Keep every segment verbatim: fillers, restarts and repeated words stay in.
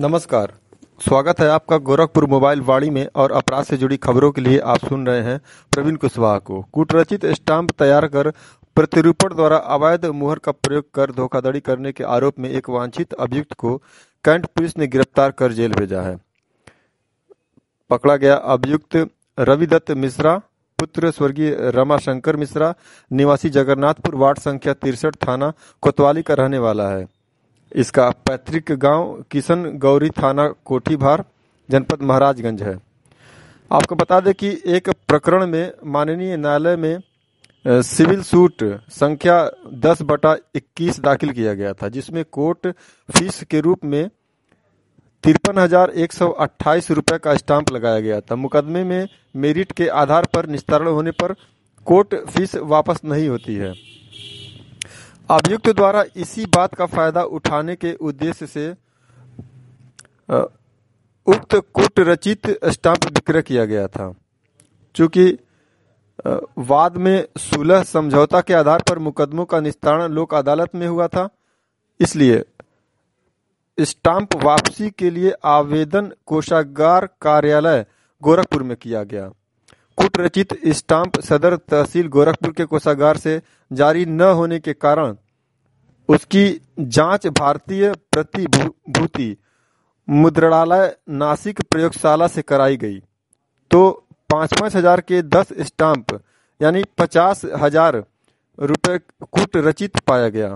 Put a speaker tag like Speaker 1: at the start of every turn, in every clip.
Speaker 1: नमस्कार। स्वागत है आपका गोरखपुर मोबाइल वाणी में और अपराध से जुड़ी खबरों के लिए आप सुन रहे हैं प्रवीण कुशवाहा को। कूटरचित स्टाम्प तैयार कर प्रतिरूपण द्वारा अवैध मुहर का प्रयोग कर धोखाधड़ी करने के आरोप में एक वांछित अभियुक्त को कैंट पुलिस ने गिरफ्तार कर जेल भेजा है। पकड़ा गया अभियुक्त रविदत्त मिश्रा पुत्र स्वर्गीय रमाशंकर मिश्रा निवासी जगन्नाथपुर वार्ड संख्या तिरसठ थाना कोतवाली का रहने वाला है। इसका पैतृक गांव किशन गौरी थाना कोठीभार जनपद महाराजगंज है। आपको बता दें कि एक प्रकरण में माननीय न्यायालय में सिविल सूट संख्या दस बटा इक्कीस दाखिल किया गया था, जिसमें कोर्ट फीस के रूप में तिरपन हजार एक सौ अट्ठाईस रुपये का स्टाम्प लगाया गया था। मुकदमे में मेरिट के आधार पर निस्तारण होने पर कोर्ट फीस वापस नहीं होती है। अभियुक्त द्वारा इसी बात का फायदा उठाने के उद्देश्य से उक्त कूटरचित स्टाम्प विक्रय किया गया था। चूंकि वाद में सुलह समझौता के आधार पर मुकदमों का निस्तारण लोक अदालत में हुआ था, इसलिए स्टाम्प वापसी के लिए आवेदन कोषागार कार्यालय गोरखपुर में किया गया। कूटरचित स्टाम्प सदर तहसील गोरखपुर के कोषागार से जारी न होने के कारण उसकी जांच भारतीय प्रतिभूति मुद्रणालय नासिक प्रयोगशाला से कराई गई, तो पाँच पाँच हजार के दस स्टाम्प यानी पचास हजार रुपये कूटरचित पाया गया,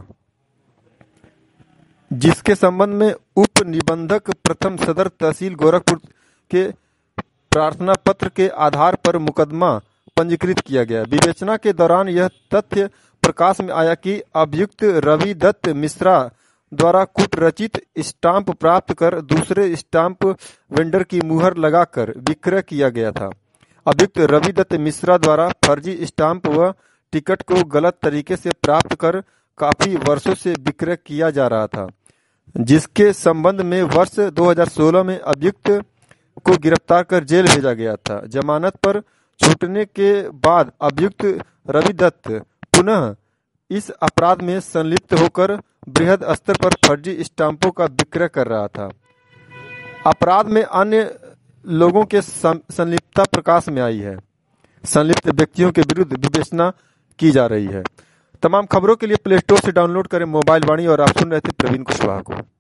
Speaker 1: जिसके संबंध में उप निबंधक प्रथम सदर तहसील गोरखपुर के प्रार्थना पत्र के आधार पर मुकदमा पंजीकृत किया गया। विवेचना के दौरान यह तथ्य प्रकाश में आया कि अभियुक्त रविदत्त मिश्रा द्वारा कूटरचित स्टाम्प प्राप्त कर दूसरे स्टाम्प वेंडर की मुहर लगाकर विक्रय किया गया था। अभियुक्त रविदत्त मिश्रा द्वारा फर्जी स्टाम्प व टिकट को गलत तरीके से प्राप्त कर काफी वर्षों से विक्रय किया जा रहा था, जिसके संबंध में वर्ष दो हज़ार सोलह में अभियुक्त को गिरफ्तार कर जेल भेजा गया था। जमानत पर छूटने के बाद अभियुक्त रविदत्त पुनः इस अपराध में संलिप्त होकर बृहद स्तर पर फर्जी स्टाम्पों का विक्रय कर रहा था। अपराध में अन्य लोगों के संलिप्तता प्रकाश में आई है। संलिप्त व्यक्तियों के विरुद्ध विवेचना की जा रही है। तमाम खबरों के लिए प्ले स्टोर से डाउनलोड करें मोबाइल वाणी और आप सुन रहे थे प्रवीण कुशवाहा को।